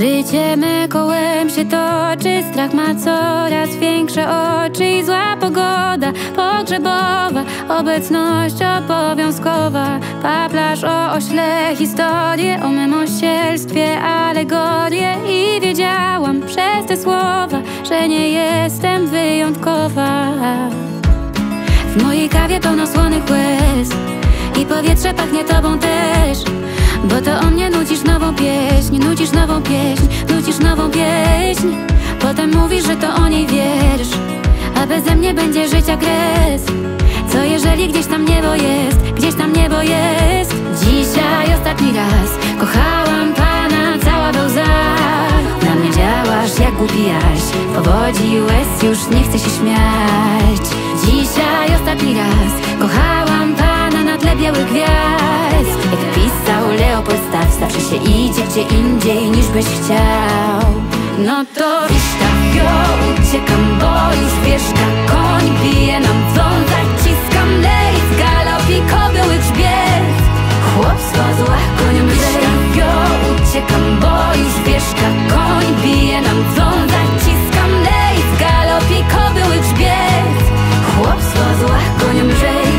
Życie me kołem się toczy, strach ma coraz większe oczy i zła pogoda pogrzebowa, obecność obowiązkowa. Paplarz o ośle historię, o mym osielstwie alegorię i wiedziałam przez te słowa, że nie jestem wyjątkowa. W mojej kawie pełno słonych łez i powietrze pachnie tobą też, bo to o mnie nucisz nową pieśń, nucisz nową pieśń, nucisz nową pieśń. Potem mówisz, że to o niej wiersz, a beze mnie będzie życia kres. Co jeżeli gdzieś tam niebo jest, gdzieś tam niebo jest? Dzisiaj ostatni raz kochałam pana, cała we łzach. Na mnie działasz jak głupi jaś, powodzi łez już nie chcę się śmiać. Dzisiaj ostatni raz kochałam pana na tle białych gwiazd. Jak pisał Leopold Staff, zawsze się idzie gdzie indziej niż byś chciał. No to wystaw ją, uciekam, bo już wieszka koń bije nam dzwon, zaciskam lejc, galopi kobieły grzbiet. Chłopstwo zła koniom wystaw ją, uciekam, bo już wieszka koń bije nam dzwon, zaciskam lejc, galopi kobieły grzbiet. Chłopstwo zła koniom lżej.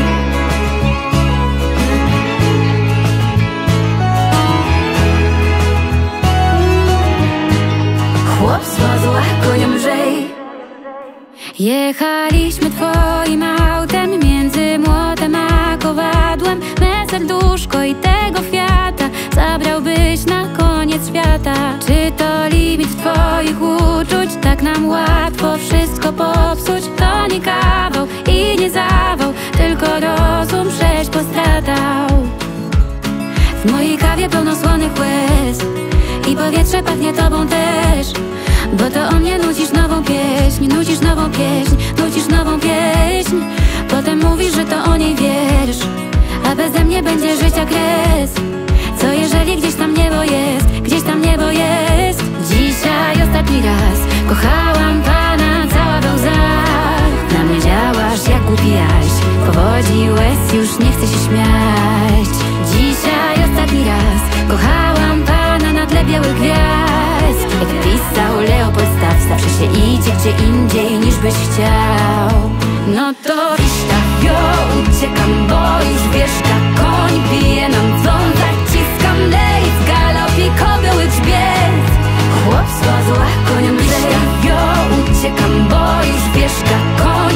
Chłopstwo zła koniom lżej. Jechaliśmy twoim autem między młotem a kowadłem. Me serduszko i tego Fiata zabrałbyś na koniec świata. Czy to limit twoich uczuć? Tak nam łatwo wszystko popsuć. To nie kawał i nie zawał, tylko rozum żeś postradał. W mojej kawie pełno słonych łez i powietrze pachnie tobą też, bo to o mnie nucisz nową pieśń, nucisz nową pieśń, nucisz nową pieśń. Potem mówisz, że to o niej wiersz, a beze mnie będzie życia kres. Co jeżeli gdzieś tam niebo jest, gdzieś tam niebo jest? Dzisiaj ostatni raz kochałam pana, cała we łzach. Na mnie działasz jak głupi jaś, powodzi łez już nie chcę się śmiać. Dzisiaj ostatni raz kochałam pana na tle białych gwiazd. Jak pisał Leopold Staff, zawsze się idzie gdzie indziej niż byś chciał. No to wystaw ją, uciekam, bo już wieszka koń bije nam dzwon, zaciskam lejc, galopi kobieły grzbiet. Chłopstwo zła koniom lżej. Wystaw ją, uciekam, bo już wieszka koń